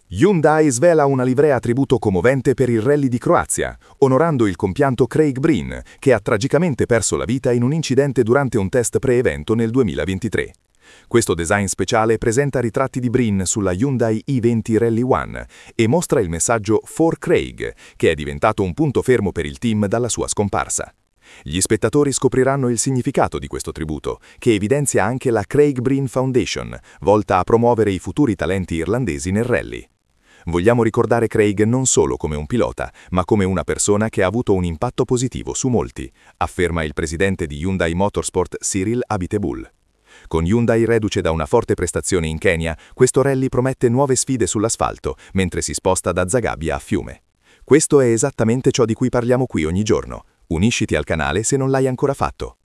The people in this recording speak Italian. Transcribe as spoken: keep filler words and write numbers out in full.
Hyundai svela una livrea tributo commovente per il rally di Croazia, onorando il compianto Craig Breen, che ha tragicamente perso la vita in un incidente durante un test pre-evento nel duemilaventitré. Questo design speciale presenta ritratti di Breen sulla Hyundai i venti Rally One e mostra il messaggio For Craig, che è diventato un punto fermo per il team dalla sua scomparsa. Gli spettatori scopriranno il significato di questo tributo, che evidenzia anche la Craig Breen Foundation, volta a promuovere i futuri talenti irlandesi nel rally. Vogliamo ricordare Craig non solo come un pilota, ma come una persona che ha avuto un impatto positivo su molti, afferma il presidente di Hyundai Motorsport Cyril Abiteboul. Con Hyundai reduce da una forte prestazione in Kenya, questo rally promette nuove sfide sull'asfalto, mentre si sposta da Zagabria a Fiume. Questo è esattamente ciò di cui parliamo qui ogni giorno. Unisciti al canale se non l'hai ancora fatto.